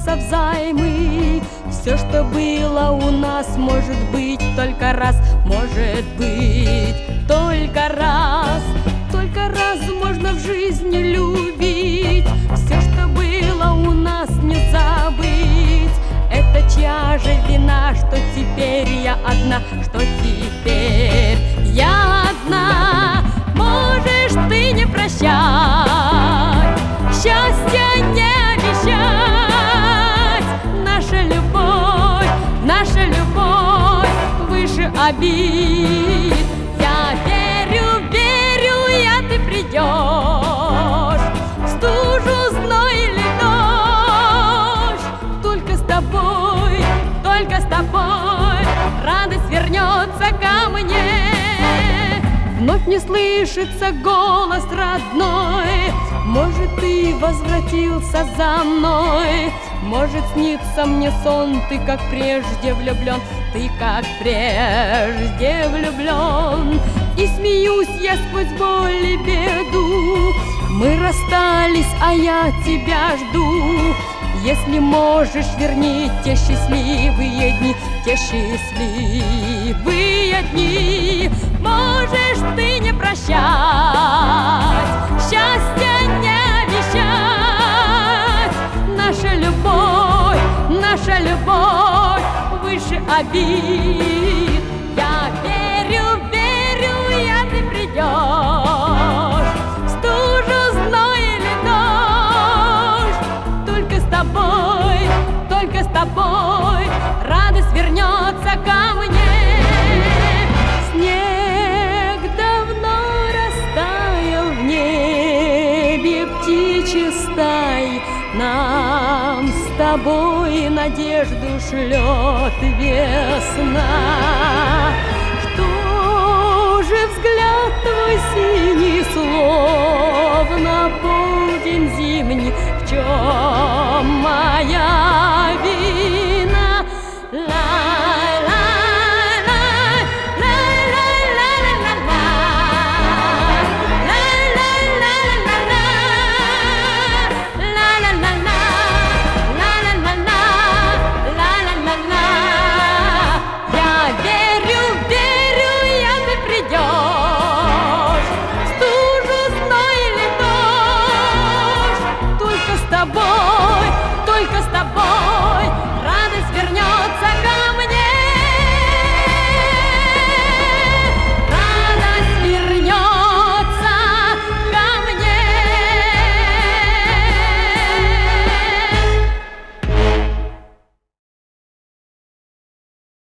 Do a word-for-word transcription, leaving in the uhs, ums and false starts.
вернется взаймы. Все, что было у нас, может быть только раз, может быть только раз. Только раз можно в жизни любить. Все, что было у нас, не забыть. Это чья же вина, что теперь я одна, что теперь я одна. Можешь ты не прощать, счастья не обещать. Наша любовь, наша любовь выше обид. Я верю, верю я, ты придешь в стужу, зной или дождь. Только с тобой, только с тобой радость вернется ко мне. Вновь не слышится голос родной. Может, ты возвратился за мной. Может, снится мне сон, ты как прежде влюблен, ты как прежде влюблен. И смеюсь я сквозь боль и беду. Мы расстались, а я тебя жду. Если можешь, верни те счастливые дни, те счастливые дни. Можешь ты не прощать, счастья не обещать. Наша любовь, наша любовь выше обид. Я верю, верю я, ты придешь в стужу, зной или дождь. Только с тобой, только с тобой радость вернется ко мне. Снег давно растаял в небе, птичьи стаи. Нам с тобой надежду шлет весна.